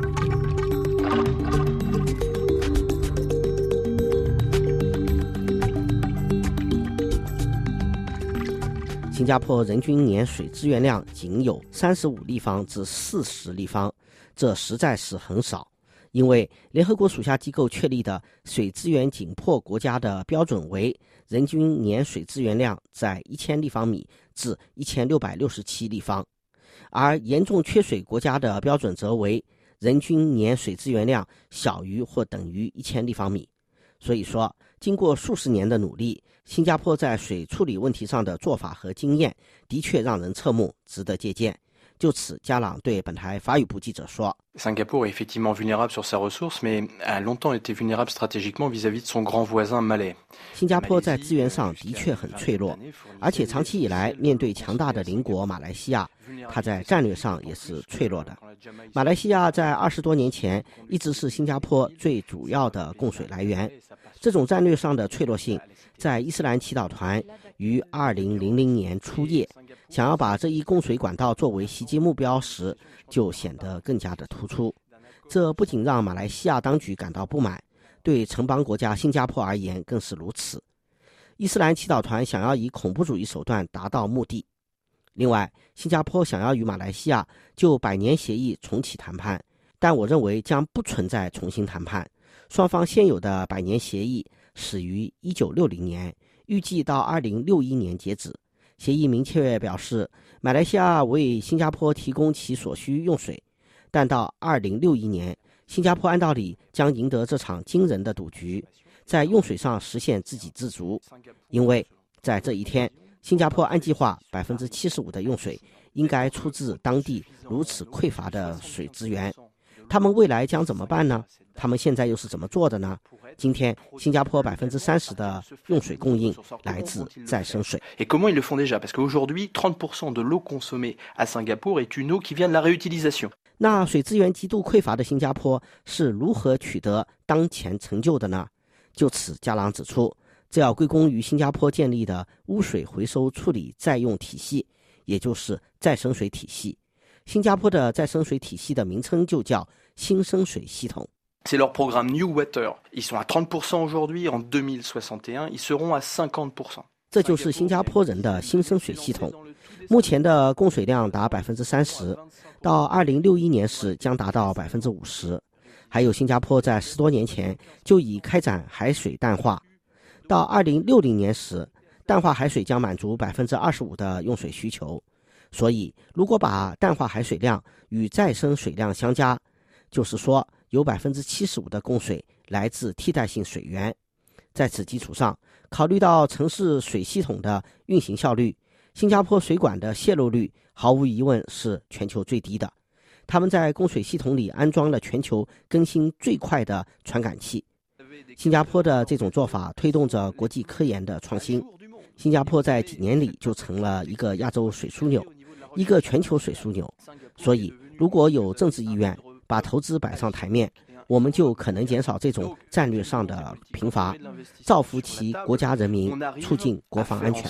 新加坡人均年水资源量仅有三十五立方至四十立方，这实在是很少。因为联合国属下机构确立的水资源紧迫国家的标准为人均年水资源量在一千立方米至一千六百六十七立方，而严重缺水国家的标准则为人均年水资源量小于或等于一千立方米。所以说，经过数十年的努力，新加坡在水处理问题上的做法和经验的确让人侧目，值得借鉴。就此，加朗对本台法语部记者说：“ 新加坡 est effectivement vulnérable sur sa ressource, mais a longtemps été vulnérable stratégiquement vis-à-vis de son grand voisin malais。” 新加坡在资源上的确很脆弱，而且长期以来面对强大的邻国马来西亚，它在战略上也是脆弱的。马来西亚在二十多年前一直是新加坡最主要的供水来源。这种战略上的脆弱性，在伊斯兰祈祷团于二零零零年初叶想要把这一供水管道作为袭击目标时，就显得更加的突出。这不仅让马来西亚当局感到不满，对城邦国家新加坡而言更是如此。伊斯兰祈祷团想要以恐怖主义手段达到目的。另外，新加坡想要与马来西亚就百年协议重启谈判，但我认为将不存在重新谈判。双方现有的百年协议始于一九六零年，预计到二零六一年截止。协议明确表示，马来西亚为新加坡提供其所需用水，但到二零六一年，新加坡按道理将赢得这场惊人的赌局，在用水上实现自给自足。因为在这一天，新加坡按计划百分之七十五的用水应该出自当地如此匮乏的水资源。他们未来将怎么办呢？他们现在又是怎么做的呢？今天，新加坡百分之三十的用水供应来自再生水。 Et comment ils le font déjà? Parce qu'aujourd'hui, trente pour cent de l'eau consommée à Singapour est une eau qui vient de la réutilisation. 那水资源极度匮乏的新加坡是如何取得当前成就的呢？就此，加朗指出，这要归功于新加坡建立的污水回收处理再用体系，也就是再生水体系。新加坡的再生水体系的名称就叫新生水系统。 C'est leur programme New Water. Ils sont à trente pour cent aujourd'hui. En deux mille soixante et un, ils seront à cinquante pour cent. 这就是新加坡人的新生水系统。目前的供水量达百分之三十，到二零六一年时将达到百分之五十。还有新加坡在十多年前就已开展海水淡化，到二零六零年时，淡化海水将满足百分之二十五的用水需求。所以，如果把淡化海水量与再生水量相加，就是说有百分之七十五的供水来自替代性水源。在此基础上，考虑到城市水系统的运行效率，新加坡水管的泄漏率毫无疑问是全球最低的。他们在供水系统里安装了全球更新最快的传感器。新加坡的这种做法推动着国际科研的创新。新加坡在几年里就成了一个亚洲水枢纽，一个全球水枢纽。所以，如果有政治意愿，把投资摆上台面，我们就可能减少这种战略上的贫乏，造福其国家人民，促进国防安全。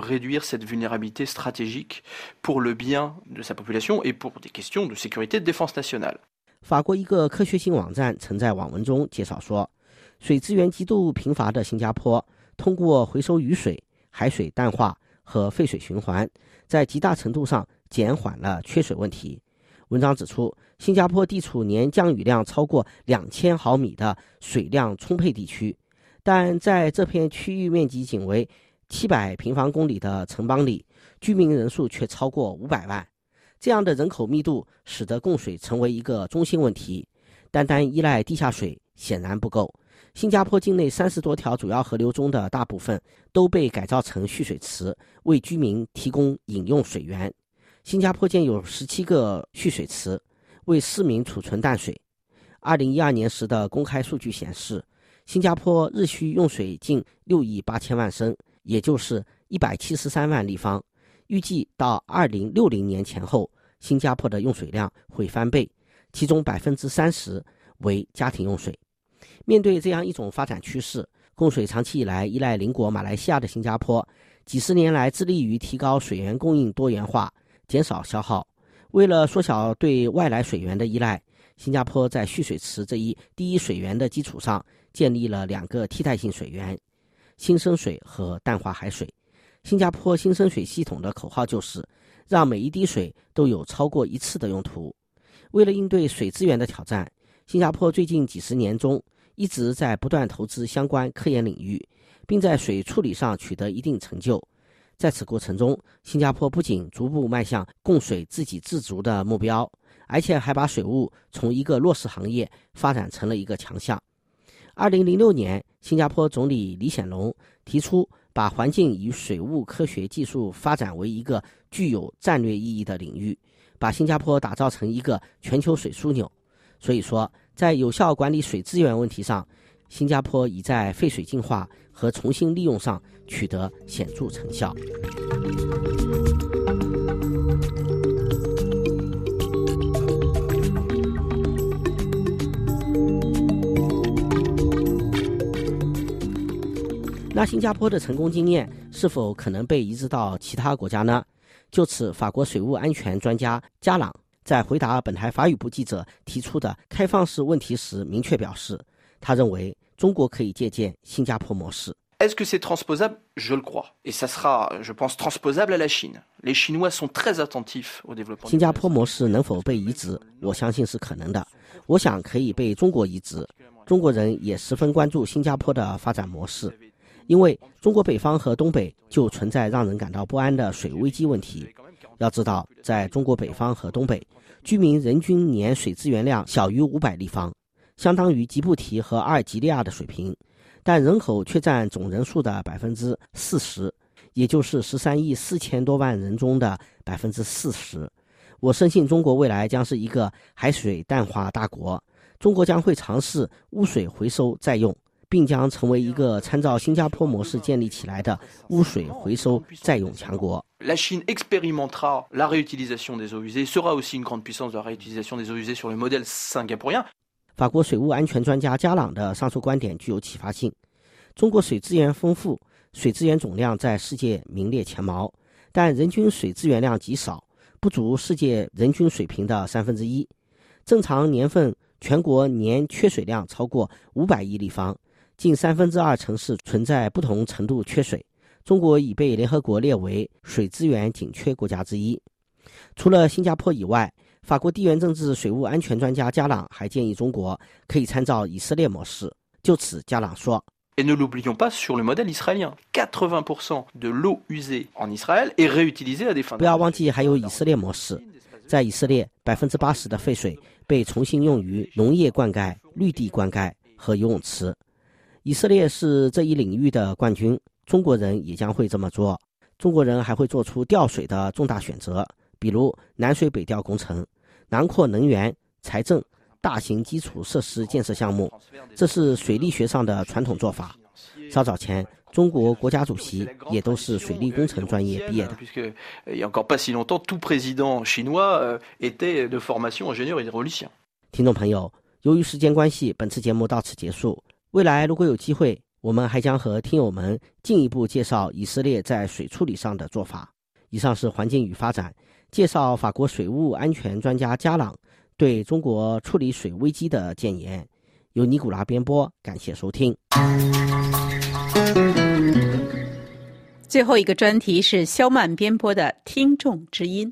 法国一个科学性网站曾在网文中介绍说，水资源极度贫乏的新加坡，通过回收雨水、海水淡化和废水循环，在极大程度上减缓了缺水问题。文章指出，新加坡地处年降雨量超过两千毫米的水量充沛地区，但在这片区域面积仅为七百平方公里的城邦里，居民人数却超过五百万。这样的人口密度使得供水成为一个中心问题，单单依赖地下水显然不够。新加坡境内三十多条主要河流中的大部分都被改造成蓄水池，为居民提供饮用水源。新加坡建有十七个蓄水池，为市民储存淡水。二零一二年时的公开数据显示，新加坡日需用水近六亿八千万升，也就是一百七十三万立方。预计到二零六零年前后，新加坡的用水量会翻倍，其中百分之三十为家庭用水。面对这样一种发展趋势，供水长期以来依赖邻国马来西亚的新加坡，几十年来致力于提高水源供应多元化，减少消耗。为了缩小对外来水源的依赖，新加坡在蓄水池这一第一水源的基础上，建立了两个替代性水源：新生水和淡化海水。新加坡新生水系统的口号就是让每一滴水都有超过一次的用途。为了应对水资源的挑战，新加坡最近几十年中一直在不断投资相关科研领域，并在水处理上取得一定成就。在此过程中，新加坡不仅逐步迈向供水自给自足的目标，而且还把水务从一个弱势行业发展成了一个强项。二零零六年，新加坡总理李显龙提出把环境与水务科学技术发展为一个具有战略意义的领域，把新加坡打造成一个全球水枢纽。所以说，在有效管理水资源问题上，新加坡已在废水净化和重新利用上取得显著成效。那新加坡的成功经验是否可能被移植到其他国家呢？就此，法国水务安全专家加朗在回答本台法语部记者提出的开放式问题时明确表示，他认为中国可以借鉴新加坡模式。 Est-ce que c'est transposable? Je le crois. Et ça sera, je pense, transposable à la Chine. Les Chinois sont très attentifs au développement. 新加坡模式能否被移植？我相信是可能的。我想可以被中国移植。中国人也十分关注新加坡的发展模式。因为中国北方和东北就存在让人感到不安的水危机问题。要知道，在中国北方和东北，居民人均年水资源量小于五百立方，相当于吉布提和阿尔及利亚的水平，但人口却占总人数的百分之四十，也就是十三亿四千多万人中的百分之四十。我深信中国未来将是一个海水淡化大国，中国将会尝试污水回收再用，并将成为一个参照新加坡模式建立起来的污水回收再用强国。 La Chine expérimentera la réutilisation des eaux usées, sera aussi une grande puissance de la réutilisation des eaux usées sur le modèle singapourien. 法国水务安全专家加朗的上述观点具有启发性。中国水资源丰富，水资源总量在世界名列前茅，但人均水资源量极少，不足世界人均水平的三分之一。正常年份全国年缺水量超过五百亿立方，近三分之二城市存在不同程度缺水。中国已被联合国列为水资源紧缺国家之一。除了新加坡以外，法国地缘政治水务安全专家加朗还建议中国可以参照以色列模式。就此，加朗说 Et ne l'oublions pas sur le modèle israélien. quatre-vingts pour cent de l'eau usée en Israël est réutilisée à des fins. 不要忘记还有以色列模式。在以色列，百分之八十的废水被重新用于农业灌溉、绿地灌溉和游泳池。以色列是这一领域的冠军，中国人也将会这么做。中国人还会做出调水的重大选择，比如南水北调工程、囊括能源、财政、大型基础设施建设项目，这是水利学上的传统做法。稍早前，中国国家主席也都是水利工程专业毕业的。 Il y a encore pas si longtemps, tout président chinois était de formation ingénieur hydraulicien. 听众朋友，由于时间关系，本次节目到此结束。未来如果有机会，我们还将和听友们进一步介绍以色列在水处理上的做法。以上是环境与发展介绍法国水务安全专家加朗对中国处理水危机的建言，由尼古拉编播，感谢收听。 最后一个专题是肖曼编播的听众之音。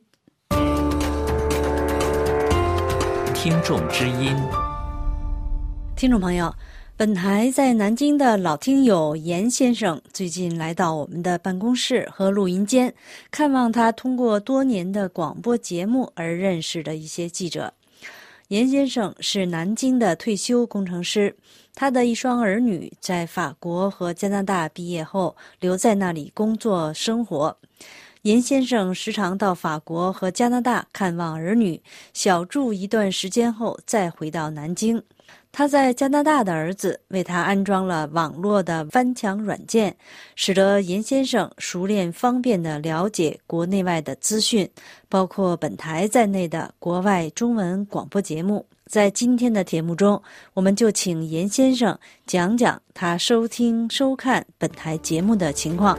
听众之音， 听众朋友， 本台在南京的老听友严先生最近来到我们的办公室和录音间，看望他通过多年的广播节目而认识的一些记者。严先生是南京的退休工程师，他的一双儿女在法国和加拿大毕业后留在那里工作生活。严先生时常到法国和加拿大看望儿女，小住一段时间后再回到南京。他在加拿大的儿子为他安装了网络的翻墙软件，使得严先生熟练方便地了解国内外的资讯，包括本台在内的国外中文广播节目。在今天的节目中，我们就请严先生讲讲他收听收看本台节目的情况。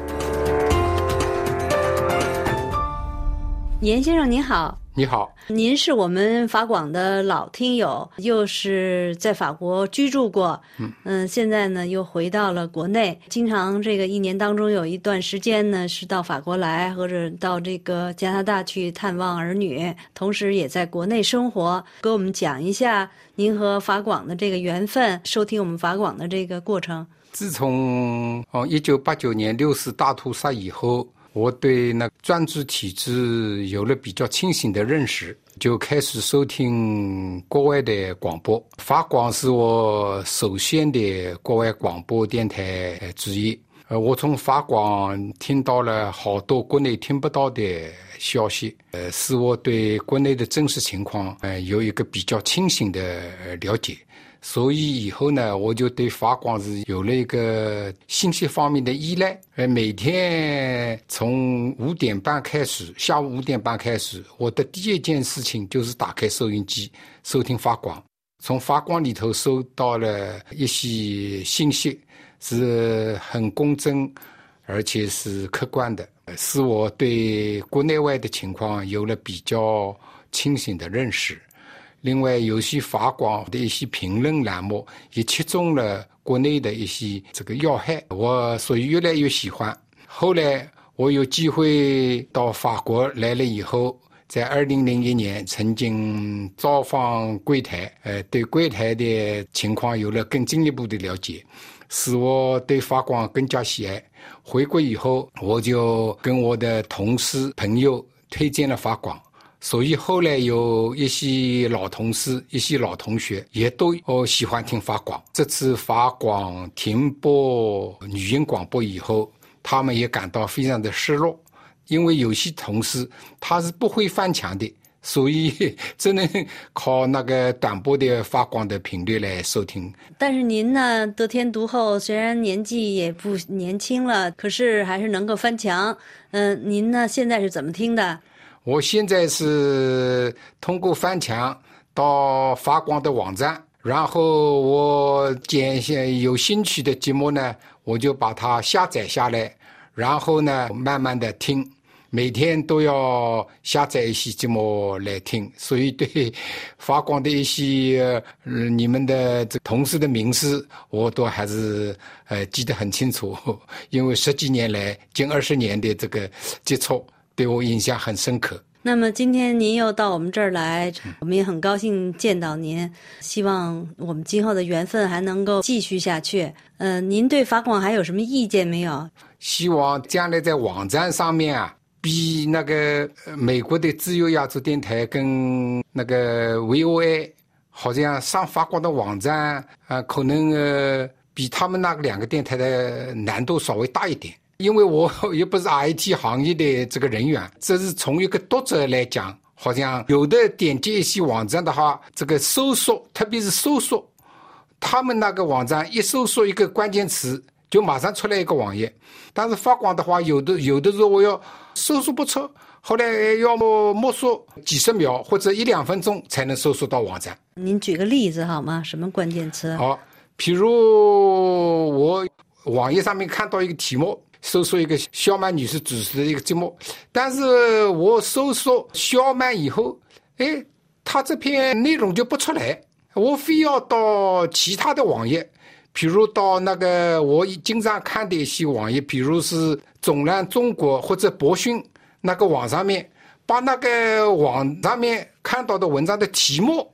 严先生您好。 你好， 您是我们法广的老听友，又是在法国居住过，嗯嗯，现在呢又回到了国内，经常这个一年当中有一段时间呢是到法国来，或者到这个加拿大去探望儿女，同时也在国内生活。给我们讲一下您和法广的这个缘分，收听我们法广的这个过程。 自从哦一九八九年六四大屠杀以后，我对那专制体制有了比较清醒的认识，就开始收听国外的广播。法广是我首先的国外广播电台之一。呃，我从法广听到了好多国内听不到的消息，呃，使我对国内的真实情况呃有一个比较清醒的了解。所以以后呢，我就对法广是有了一个信息方面的依赖。呃，每天从五点半开始，下午五点半开始，我的第一件事情就是打开收音机，收听法广。从法广里头收到了一些信息，是很公正，而且是客观的，使我对国内外的情况有了比较清醒的认识。另外，有些法广的一些评论栏目也切中了国内的一些这个要害，我所以越来越喜欢。后来我有机会到法国来了以后，在二零零一年曾经造访柜台，呃，对柜台的情况有了更进一步的了解，使我对法广更加喜爱。回国以后，我就跟我的同事朋友推荐了法广。所以后来有一些老同事、一些老同学也都哦喜欢听法广。这次法广停播语音广播以后，他们也感到非常的失落，因为有些同事他是不会翻墙的，所以只能靠那个短波的法广的频率来收听。 但是您呢，得天独厚，虽然年纪也不年轻了，可是还是能够翻墙。嗯、呃，您呢现在是怎么听的？ 我现在是通过翻墙到法广的网站，然后我捡一些有兴趣的节目呢，我就把它下载下来，然后呢慢慢的听，每天都要下载一些节目来听。所以对法广的一些、呃、你们的这同事的名字我都还是呃记得很清楚，因为十几年来近二十年的这个接触对我印象很深刻。 那么今天您又到我们这儿来，我们也很高兴见到您，希望我们今后的缘分还能够继续下去。呃，您对法广还有什么意见没有？ 希望将来在网站上面啊，比那个美国的自由亚洲电台跟那个 V O A 好像上法广的网站啊、呃，可能呃比他们那个两个电台的难度稍微大一点。因为我也不是 I T 行业的这个人员，这是从一个读者来讲，好像有的点击一些网站的话，这个搜索，特别是搜索，他们那个网站一搜索一个关键词，就马上出来一个网页。但是法广的话，有的有的时候我要搜索不出，后来要么摸索几十秒或者一两分钟才能搜索到网站。 您举个例子好吗？什么关键词？ 好，比如我网页上面看到一个题目，搜索一个肖曼女士主持的一个节目，但是我搜索肖曼以后，哎，他这篇内容就不出来，我非要到其他的网页，比如到那个我经常看的一些网页，比如是总览中国或者博讯那个网上面，把那个网上面看到的文章的题目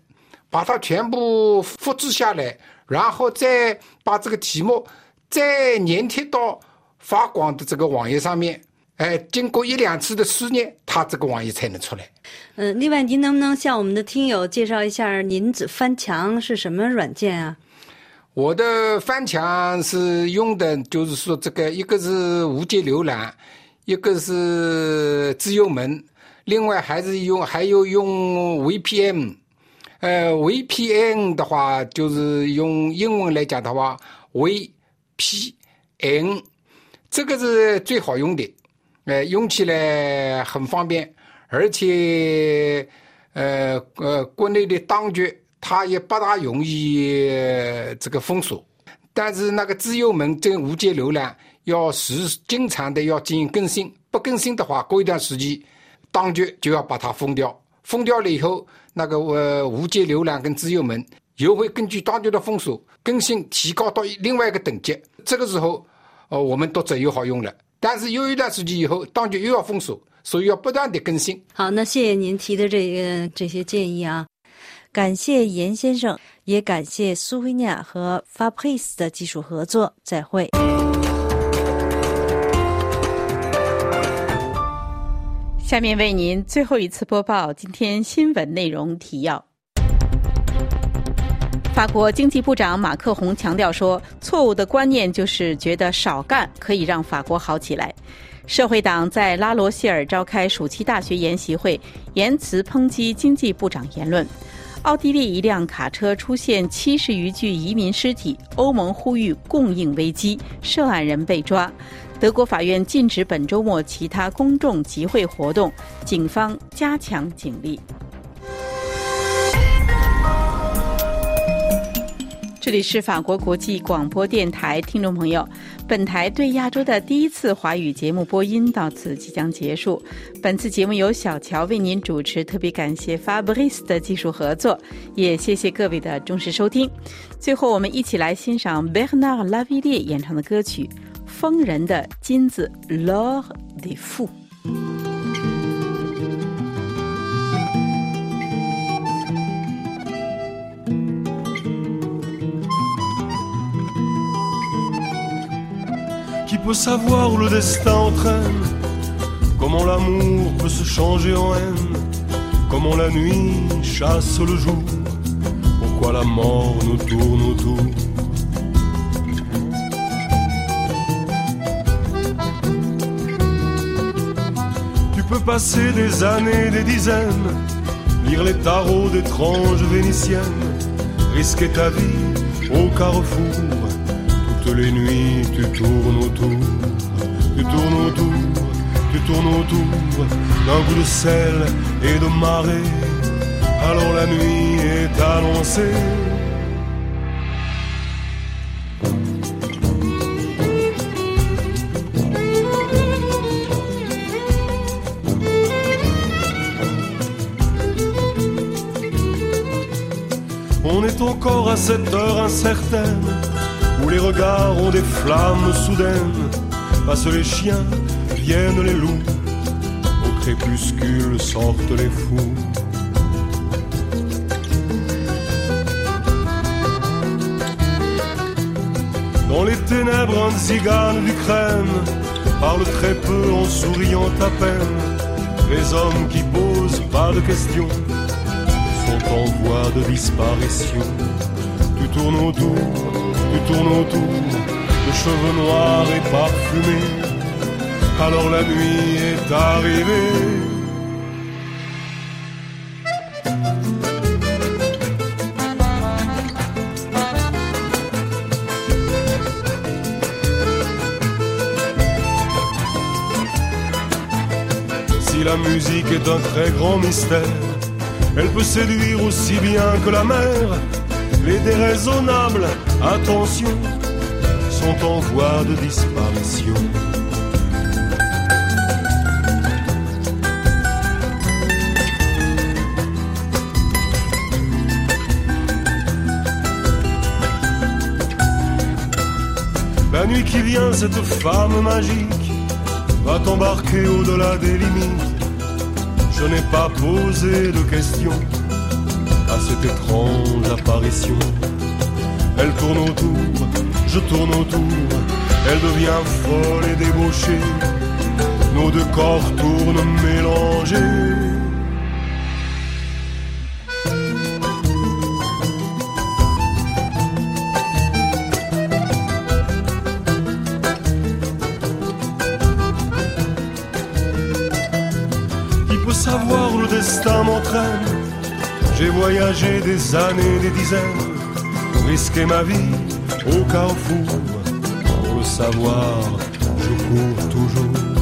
把它全部复制下来，然后再把这个题目再粘贴到发光的这个网页上面。哎，经过一两次的试验，它这个网页才能出来。 嗯，另外您能不能向我们的听友介绍一下您翻墙是什么软件啊？ 我的翻墙是用的就是说这个一个是无界浏览，一个是自由门，另外还是用还有用 V P N。呃 V P N 的话就是用英文来讲的话 V P N， 这个是最好用的。呃，用起来很方便，而且呃呃，国内的当局它也不大容易这个封锁，但是那个自由门跟无界浏览要时经常的要进行更新，不更新的话，过一段时间当局就要把它封掉，封掉了以后，那个呃无界浏览跟自由门又会根据当局的封锁更新提高到另外一个等级，这个时候呃我们读者又好用了。但是又一段时间以后，当局又要封锁，所以要不断的更新。 好，那谢谢您提的这个这些建议啊，感谢严先生，也感谢苏菲尼亚和 Fabrice 的技术合作。再会。 下面为您最后一次播报今天新闻内容提要。法国经济部长马克宏强调说，错误的观念就是觉得少干可以让法国好起来。社会党在拉罗谢尔召开暑期大学研习会，言辞抨击经济部长言论。奥地利一辆卡车出现七十余具移民尸体，欧盟呼吁供应危机，涉案人被抓。德国法院禁止本周末其他公众集会活动，警方加强警力。这里是法国国际广播电台，听众朋友，本台对亚洲的第一次华语节目播音到此即将结束。本次节目由小乔为您主持，特别感谢 Fabrice 的技术合作，也谢谢各位的忠实收听。最后，我们一起来欣赏 Bernard Lavilliers 演唱的歌曲《疯人的金子 L'Or des Fous》。Qui peut savoir où le destin entraîne? Comment l'amour peut se changer en haine? Comment la nuit chasse le jour? Pourquoi la mort nous tourne autour? Tu peux passer des années, des dizaines, lire les tarots d'étranges vénitiennes, risquer ta vie au carrefour. Toutes les nuits tu tournes autour, tu tournes autour, tu tournes autour d'un goût de sel et de marée. Alors la nuit est annoncée. On est encore à cette heure incertaine où les regards ont des flammes soudaines. Passent les chiens, viennent les loups, au crépuscule sortent les fous. Dans les ténèbres, un tzigane d'Ukraine parle très peu en souriant à peine. Les hommes qui posent pas de questions sont en voie de disparition. Tu tournes autour, tu tournes autour, de cheveux noirs et parfumés. Alors la nuit est arrivée. Si la musique est un très grand mystère, elle peut séduire aussi bien que la mer. Les déraisonnables, attention, sont en voie de disparition. La nuit qui vient, cette femme magique va t'embarquer au-delà des limites. Je n'ai pas posé de questions à cette étrange apparition. Elle tourne autour, je tourne autour, elle devient folle et débauchée. Nos deux corps tournent mélangés. Qui peut savoir où le destin m'entraîne? J'ai voyagé des années, des dizaines, risqué ma vie au carrefour. Pour le savoir, je cours toujours.